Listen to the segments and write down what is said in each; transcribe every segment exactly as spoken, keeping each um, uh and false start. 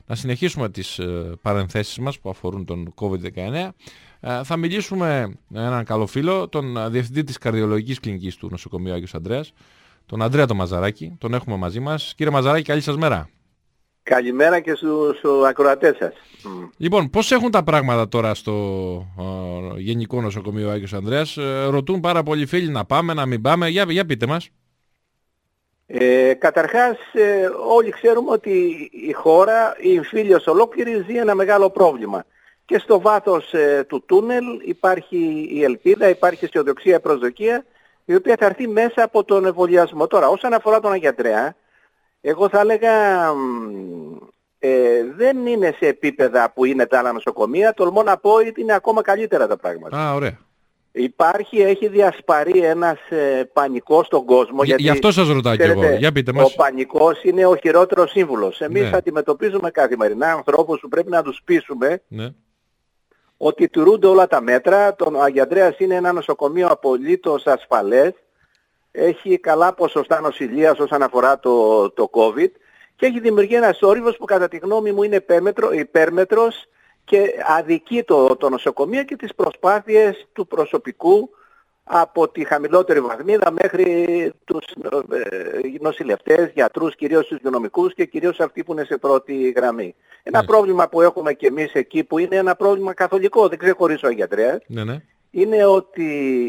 να συνεχίσουμε τις παρενθέσεις μας που αφορούν τον κόβιντ δεκαεννέα. Θα μιλήσουμε με έναν καλό φίλο, τον διευθυντή της καρδιολογικής κλινικής του νοσοκομείου Άγιος Ανδρέας, τον Ανδρέα τον Μαζαράκη. Τον έχουμε μαζί μας. Κύριε Μαζαράκη, καλή σας μέρα. Καλημέρα και στους ακροατές σας. Λοιπόν, πώς έχουν τα πράγματα τώρα στο ε, Γενικό Νοσοκομείο Άγιος Ανδρέας? Ε, ρωτούν πάρα πολλοί φίλοι να πάμε, να μην πάμε. Για, για πείτε μας. Ε, καταρχάς, ε, όλοι ξέρουμε ότι η χώρα, η εμφύλιος ολόκληρη ζει ένα μεγάλο πρόβλημα. Και στο βάθος ε, του τούνελ υπάρχει η ελπίδα, υπάρχει αισιοδοξία, προσδοκία, η οποία θα έρθει μέσα από τον εμβολιασμό. Τώρα, όσον αφορά τον Άγιο Ανδρέα, εγώ θα έλεγα ε, δεν είναι σε επίπεδα που είναι τα άλλα νοσοκομεία. Τολμώ να πω ότι είναι ακόμα καλύτερα τα πράγματα. Α, ωραία. Υπάρχει, έχει διασπαρεί ένας ε, πανικός στον κόσμο. Για, γιατί, γι' αυτό σας ρωτάω και εγώ. Για πείτε μας. Ο πανικός είναι ο χειρότερος σύμβουλος. Εμείς ναι. αντιμετωπίζουμε καθημερινά ανθρώπους που πρέπει να τους πείσουμε ναι. ότι τηρούνται όλα τα μέτρα. Το Άγιο Ανδρέας είναι ένα νοσοκομείο απολύτως ασφαλές. Έχει καλά ποσοστά νοσηλείας όσον αφορά το, το COVID και έχει δημιουργεί ένας όρυβος που κατά τη γνώμη μου είναι υπέρμετρο, υπέρμετρος και αδικεί το, το νοσοκομείο και τις προσπάθειες του προσωπικού από τη χαμηλότερη βαθμίδα μέχρι τους ε, νοσηλευτές, γιατρούς, κυρίως τους υγειονομικούς και κυρίως αυτοί που είναι σε πρώτη γραμμή. Ένα ναι. πρόβλημα που έχουμε και εμείς εκεί, που είναι ένα πρόβλημα καθολικό, δεν ξεχωρίζω ο Άγιος Ανδρέας, ναι, ναι. είναι ότι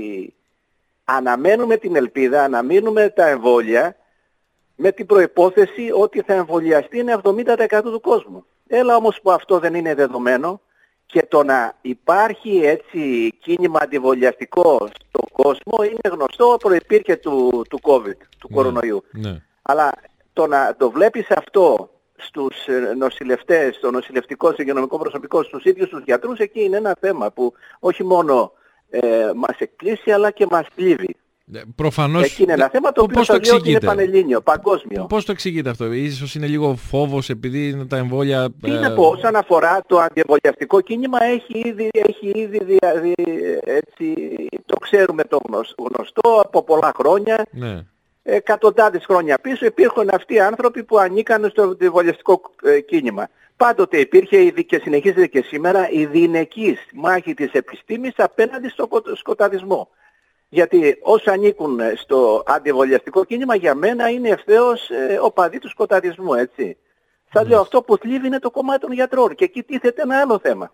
αναμένουμε την ελπίδα, αναμένουμε τα εμβόλια με την προϋπόθεση ότι θα εμβολιαστεί ένα εβδομήντα τοις εκατό του κόσμου. Έλα όμως που αυτό δεν είναι δεδομένο και το να υπάρχει έτσι κίνημα αντιεμβολιαστικό στον κόσμο είναι γνωστό, προϋπήρχε του, του COVID, του ναι, κορονοϊού. Ναι. Αλλά το να το βλέπεις αυτό στους νοσηλευτές, στο νοσηλευτικό, στο υγειονομικό προσωπικό, στους ίδιους τους γιατρούς, εκεί είναι ένα θέμα που όχι μόνο Ε, μας εκπλήσει αλλά και μας πλήβει. Ε, προφανώς. Εκεί είναι ένα θέμα το οποίο πώς το εξηγείτε? Είναι πανελλήνιο, παγκόσμιο. Πώς το εξηγείτε αυτό? Ίσως είναι λίγο φόβος επειδή είναι τα εμβόλια... Τι να πω, όσον αφορά το αντιεμβολιαστικό κίνημα έχει ήδη, έχει ήδη δια, δι, έτσι, το ξέρουμε το γνωστό από πολλά χρόνια. Ναι. Εκατοντάδες χρόνια πίσω υπήρχαν αυτοί οι άνθρωποι που ανήκαν στο αντιεμβολιαστικό ε, κίνημα. Πάντοτε υπήρχε και συνεχίζεται και σήμερα η διηνεκής μάχη της επιστήμης απέναντι στο σκοταδισμό. Γιατί όσοι ανήκουν στο αντιεμβολιαστικό κίνημα για μένα είναι ευθέως ε, οπαδοί του σκοταδισμού, έτσι. Θα mm. λέω αυτό που θλίβει είναι το κομμάτι των γιατρών και εκεί τίθεται ένα άλλο θέμα.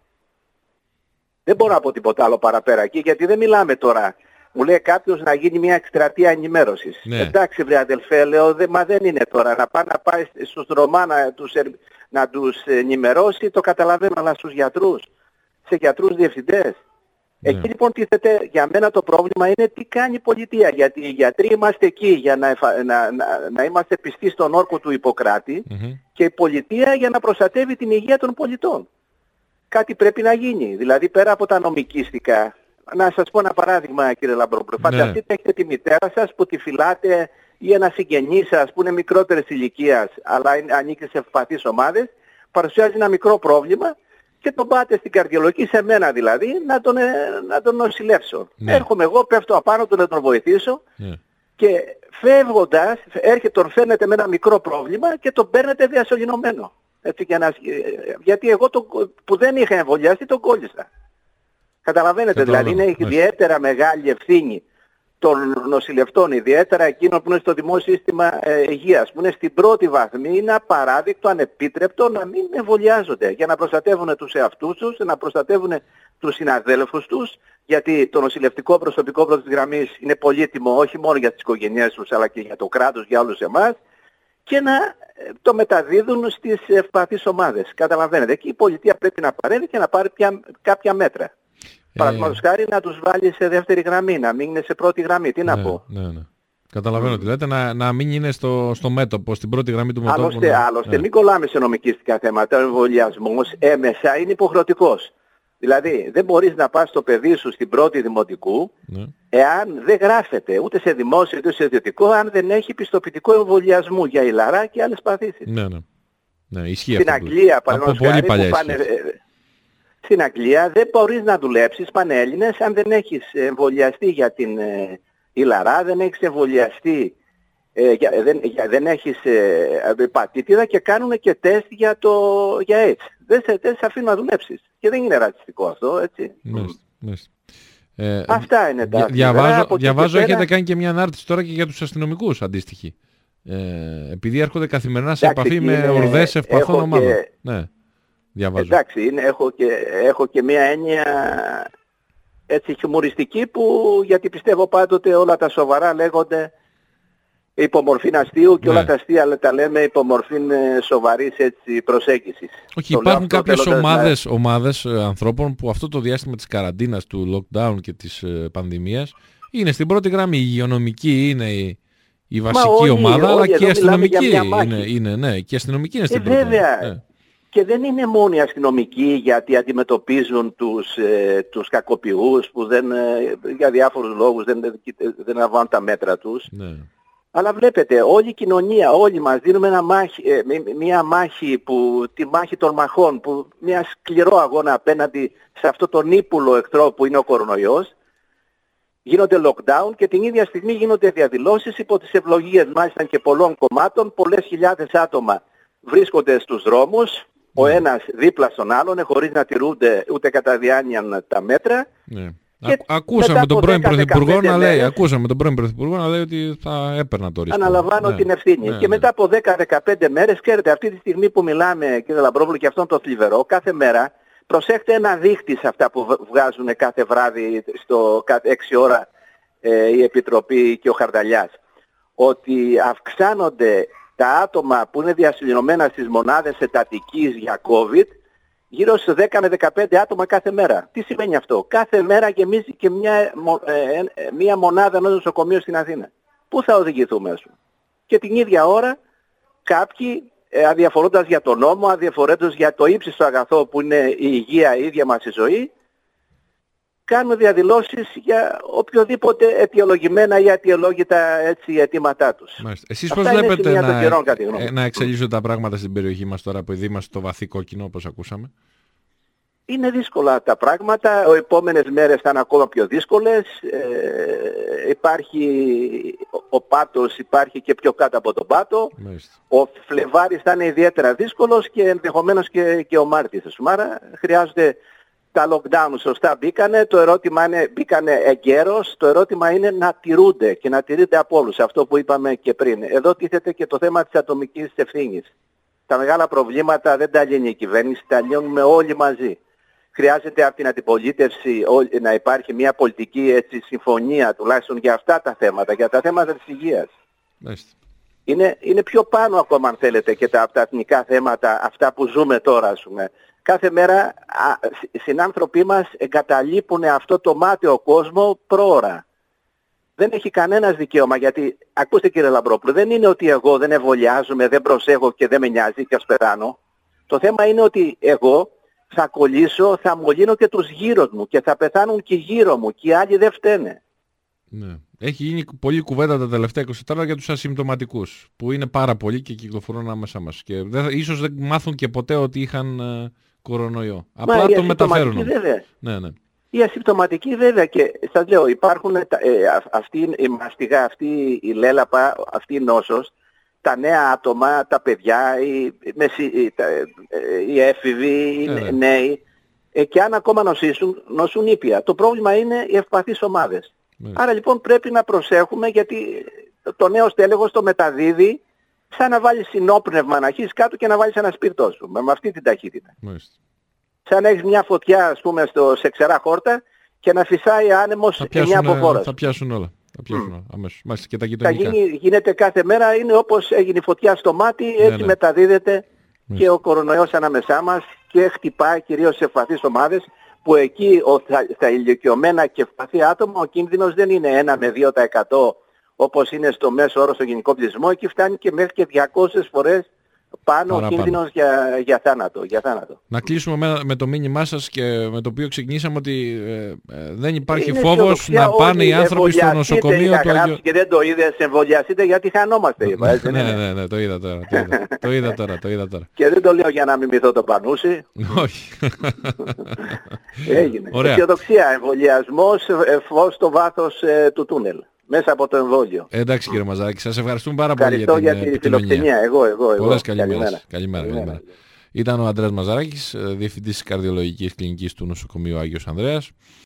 Δεν μπορώ να πω τίποτα άλλο παραπέρα εκεί γιατί δεν μιλάμε τώρα. Μου λέει κάποιος να γίνει μια εκστρατεία ενημέρωσης. Ναι. Εντάξει βρε αδελφέ, λέω, δε, μα δεν είναι τώρα. Να πάει, να πάει στους Ρωμά να τους, να τους ενημερώσει, το καταλαβαίνω, αλλά στους γιατρούς, σε γιατρούς διευθυντές. Ναι. Εκεί λοιπόν τίθεται, για μένα το πρόβλημα είναι τι κάνει η πολιτεία. Γιατί οι γιατροί είμαστε εκεί για να, να, να, να είμαστε πιστοί στον όρκο του Ιπποκράτη mm-hmm. και η πολιτεία για να προστατεύει την υγεία των πολιτών. Κάτι πρέπει να γίνει. Δηλαδή πέρα από τα νομικίστικα. Να σας πω ένα παράδειγμα κύριε Λαμπρόπουλο. Ναι. Φανταστείτε έχετε τη μητέρα σας που τη φυλάτε ή ένα συγγενή σας που είναι μικρότερης ηλικίας αλλά ανήκει σε ευπαθείς ομάδες, παρουσιάζει ένα μικρό πρόβλημα και τον πάτε στην καρδιολογική, σε μένα δηλαδή, να τον, να τον νοσηλεύσω. Ναι. Έρχομαι εγώ, πέφτω απάνω του να τον βοηθήσω ναι. και φεύγοντας, έρχεται, τον φέρνετε με ένα μικρό πρόβλημα και τον παίρνετε διασωληνωμένο. Έτσι, για να, γιατί εγώ το, που δεν είχα εμβολιαστεί τον κόλλησα. Καταλαβαίνετε, δηλαδή είναι ιδιαίτερα μεγάλη ευθύνη των νοσηλευτών, ιδιαίτερα εκείνων που είναι στο δημόσιο σύστημα ε, υγείας, που είναι στην πρώτη βαθμή, είναι απαράδεικτο, ανεπίτρεπτο να μην εμβολιάζονται για να προστατεύουν τους εαυτούς τους, να προστατεύουν τους συναδέλφους τους, γιατί το νοσηλευτικό προσωπικό πρώτης γραμμής είναι πολύτιμο όχι μόνο για τις οικογένειές τους, αλλά και για το κράτος, για όλους εμάς, και να το μεταδίδουν στις ευπαθείς ομάδες. Καταλαβαίνετε, εκεί η πολιτεία πρέπει να παρέμβει και να πάρει πια, κάποια μέτρα. Παραδείγματος χάρη να τους βάλει σε δεύτερη γραμμή, να μην είναι σε πρώτη γραμμή. Τι ναι, να πω. Ναι, ναι. Καταλαβαίνω τι λέτε, να, να μην είναι στο, στο μέτωπο, στην πρώτη γραμμή του μετώπου. Άλλωστε, να... άλλωστε ναι. μην κολλάμε σε νομικιστικά θέματα. Ο εμβολιασμός έμεσα είναι υποχρεωτικός. Δηλαδή δεν μπορείς να πας το παιδί σου στην πρώτη δημοτικού ναι. εάν δεν γράφεται ούτε σε δημόσιο ούτε σε ιδιωτικό, αν δεν έχει πιστοποιητικό εμβολιασμού για ηλαρά και άλλες παθήσεις. Ναι, ναι. Ναι, ισχύει στην αυτό. Αγγλία, παραδείγματος χάρη, που πάνε... Στην Αγγλία δεν μπορείς να δουλέψεις πανέλληνες αν δεν έχεις εμβολιαστεί για την ε, ηλαρά, δεν έχεις εμβολιαστεί ε, για, δεν, για, δεν έχεις ε, πατήτιδα και κάνουν και τεστ για το για AIDS. Δεν σε, δεν σε αφήνουν να δουλέψεις. Και δεν είναι ρατσιστικό αυτό, έτσι. Μάλιστα, μάλιστα. Ε, Αυτά είναι τα διαβάζω, διαβάζω έχετε πέρα... κάνει και μια ανάρτηση τώρα και για τους αστυνομικούς αντίστοιχη. Ε, επειδή έρχονται καθημερινά σε εντάξει, επαφή είναι, με ορδές ευπαθών ομάδων. Και... Ναι, διαβάζω. Εντάξει, είναι, έχω, και, έχω και μια έννοια έτσι χιουμοριστική που, γιατί πιστεύω πάντοτε όλα τα σοβαρά λέγονται υπομορφή αστείου και ναι. όλα τα αστεία τα λέμε υπομορφή σοβαρής έτσι, προσέγγισης. Όχι, υπάρχουν κάποιες ομάδες, να... ομάδες ανθρώπων που αυτό το διάστημα της καραντίνας, του lockdown και της ε, πανδημίας είναι στην πρώτη γραμμή. Η υγειονομική είναι η, η βασική όλοι, ομάδα, όλοι, αλλά και η αστυνομική είναι, είναι, ναι, και η αστυνομική είναι στην ε, πρώτη βέβαια. Ναι. Και δεν είναι μόνο οι αστυνομικοί γιατί αντιμετωπίζουν τους, ε, τους κακοποιούς που δεν, ε, για διάφορους λόγους δεν, δεν λαμβάνουν τα μέτρα τους. Ναι. Αλλά βλέπετε, όλη η κοινωνία, όλοι μας δίνουμε ένα μάχη, ε, μια μάχη, που, τη μάχη των μαχών, που, μια σκληρό αγώνα απέναντι σε αυτό τον ύπουλο εχθρό που είναι ο κορονοϊός. Γίνονται lockdown και την ίδια στιγμή γίνονται διαδηλώσεις υπό τις ευλογίες μάλιστα και πολλών κομμάτων. Πολλές χιλιάδες άτομα βρίσκονται στους δρόμους, ο ένας δίπλα στον άλλον, χωρίς να τηρούνται ούτε κατά διάνοια τα μέτρα. Ναι. Ακούσαμε τον πρώην Πρωθυπουργό να λέει, ακούσαμε τον πρώην Πρωθυπουργό να λέει ότι θα έπαιρνα το ρίσκο. Αναλαμβάνω ναι. την ευθύνη. Ναι, και ναι. μετά από δέκα με δεκαπέντε μέρες, ξέρετε, αυτή τη στιγμή που μιλάμε, κύριε Λαμπρόπουλο, και αυτό το θλιβερό, κάθε μέρα, προσέχτε ένα δείχτη σε αυτά που βγάζουν κάθε βράδυ στο έξι ώρα ε, η Επιτροπή και ο Χαρδαλιάς. Ότι αυξάνονται τα άτομα που είναι διασυλληνωμένα στις μονάδες εντατικής για COVID, γύρω σε δέκα με δεκαπέντε άτομα κάθε μέρα. Τι σημαίνει αυτό? Κάθε μέρα γεμίζει και μια, ε, ε, μια μονάδα ενός νοσοκομείου στην Αθήνα. Πού θα οδηγηθούμε, ας πούμε? Και την ίδια ώρα κάποιοι, ε, αδιαφορώντας για τον νόμο, αδιαφορώντας για το ύψιστο αγαθό που είναι η υγεία, η ίδια μας η ζωή, κάνουν διαδηλώσεις για οποιοδήποτε αιτιολογημένα ή αιτιολόγητα έτσι αιτήματά τους. Μάλιστα. Εσείς πώς βλέπετε να, καιρών, να εξελίσσονται τα πράγματα στην περιοχή μας τώρα που είμαστε στο βαθύ κόκκινο, όπως ακούσαμε? Είναι δύσκολα τα πράγματα, οι επόμενες μέρες θα είναι ακόμα πιο δύσκολες, ε, υπάρχει ο πάτος, υπάρχει και πιο κάτω από τον πάτο. Μάλιστα. Ο Φλεβάρης θα είναι ιδιαίτερα δύσκολος και ενδεχομένως και, και ο Μάρτης. Άρα χρειάζονται τα lockdown, σωστά μπήκανε, το ερώτημα είναι, μπήκανε εγκαίρως, το ερώτημα είναι να τηρούνται και να τηρείται από όλους, αυτό που είπαμε και πριν. Εδώ τίθεται και το θέμα της ατομικής ευθύνης. Τα μεγάλα προβλήματα δεν τα λύνει η κυβέρνηση, τα λύνουμε όλοι μαζί. Χρειάζεται από την αντιπολίτευση να υπάρχει μια πολιτική έτσι, συμφωνία τουλάχιστον για αυτά τα θέματα, για τα θέματα της υγείας. Είναι, είναι πιο πάνω ακόμα αν θέλετε και τα, από τα εθνικά θέματα, αυτά που ζούμε τώρα ας πούμε. Κάθε μέρα α, οι συνάνθρωποι μας εγκαταλείπουν αυτό το μάταιο κόσμο πρόωρα. Δεν έχει κανένας δικαίωμα γιατί, ακούστε κύριε Λαμπρόπουλο, δεν είναι ότι εγώ δεν εμβολιάζομαι, δεν προσέχω και δεν με νοιάζει και ας πεθάνω. Το θέμα είναι ότι εγώ θα κολλήσω, θα μολύνω και τους γύρω μου και θα πεθάνουν και γύρω μου και οι άλλοι δεν φταίνε. Ναι. Έχει γίνει πολλή κουβέντα τα τελευταία είκοσι τέσσερα για τους ασυμπτωματικούς, που είναι πάρα πολλοί και κυκλοφορούν άμεσα μας. Και δεν, ίσως δεν μάθουν και ποτέ ότι είχαν ε, κορονοϊό. Μα απλά το μεταφέρουν. Βέβαια. Ναι, ναι. Οι ασυμπτωματικοί βέβαια και σας λέω υπάρχουν ε, αυτή η μαστιγά, αυτή η λέλαπα, αυτή η νόσος, τα νέα άτομα, τα παιδιά, οι, οι, τα, οι έφηβοι, οι ναι, νέοι ε, και αν ακόμα νοσήσουν, νοσούν ήπια. Το πρόβλημα είναι οι ευπαθείς ομάδες. Ναι. Άρα λοιπόν πρέπει να προσέχουμε γιατί το νέο στέλεχος το μεταδίδει σαν να βάλεις συνόπνευμα να αρχίσεις κάτω και να βάλεις ένα σπίρτο σου με αυτή την ταχύτητα. Μάλιστα. Σαν να έχεις μια φωτιά ας πούμε στο, σε ξερά χόρτα και να φυσάει άνεμος εννιά αποφόρας. Θα πιάσουν όλα. Θα πιάσουν mm. αμέσως. Μάλιστα και τα γειτονικά. Θα γίνει, γίνεται κάθε μέρα, είναι όπως έγινε η φωτιά στο μάτι, έτσι ναι, ναι. μεταδίδεται mm. και ο κορονοϊός ανάμεσά μας και χτυπάει κυρίως σε ευπαθείς ομάδες που εκεί ο, στα, στα ηλικιωμένα και ευπαθή άτομα ο κίνδυνος δεν είναι ένα με δύο τοις εκατό όπως είναι στο μέσο όρο στο γενικό πληθυσμό, εκεί φτάνει και μέχρι και διακόσιες φορές πάνω ο κίνδυνος για, για, θάνατο, για θάνατο. Να κλείσουμε με, με το μήνυμά σας και με το οποίο ξεκινήσαμε ότι ε, ε, δεν υπάρχει είναι φόβος να πάνε οι άνθρωποι στο νοσοκομείο του Αγίου... Και δεν το είδες, εμβολιαστείτε γιατί χανόμαστε. Είπα, ναι, ναι, ναι, ναι, το είδα τώρα. Το είδα, το είδα τώρα, το είδα τώρα. Και δεν το λέω για να μιμηθώ το Πανούσι. Όχι. Έγινε. Αισιοδοξία, εμβολιασμός, φως στο βάθος ε, του τούνελ. μέσα από το εμβόλιο. Εντάξει κύριε Μαζαράκη, σας ευχαριστούμε πάρα πολύ Ευχαριστώ για για την τη φιλοξενία. Εγώ, εγώ, εγώ. Πολλές καλημέρες. Καλημέρα, καλημέρα. Ήταν ο Ανδρέας Μαζαράκης, διευθυντής της καρδιολογικής κλινικής του νοσοκομείου Άγιος Ανδρέας.